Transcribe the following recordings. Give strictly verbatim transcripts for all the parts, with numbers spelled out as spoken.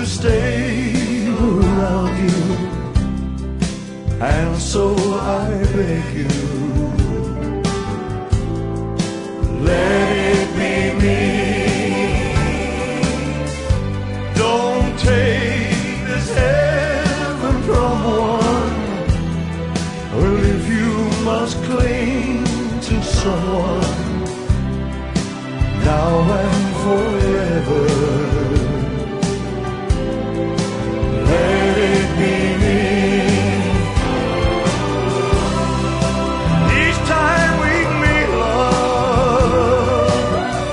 stay around you, and so I beg you, let it be me. Don't take this heaven from one, or if you must cling to someone now and forever, let it be me. Each time we meet, love,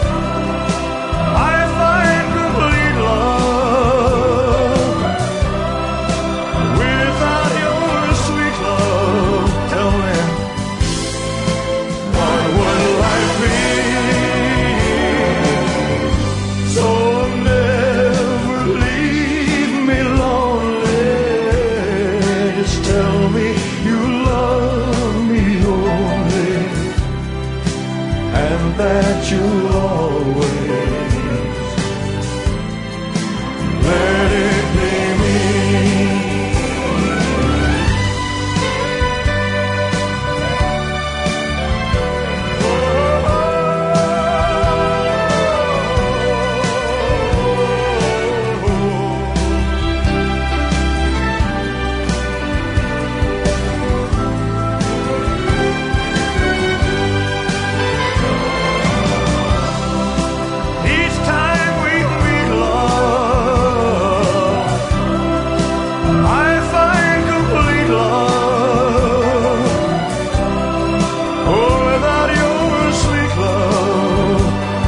I find complete love. Without your sweet love, tell me, what would life be? So never leave me lonely. Just tell me you love me only, and that you'll always let it be me. Each time we meet, love, I find complete love. Oh, without your sweet love,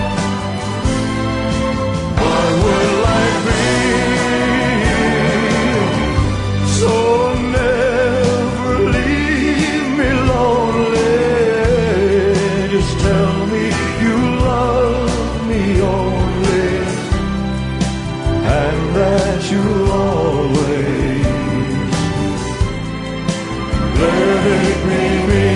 what would life be? So never leave me lonely. Just tell me you love me only, and that you'll always let it be me,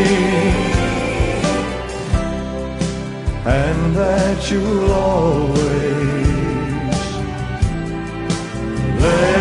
and that you'll always let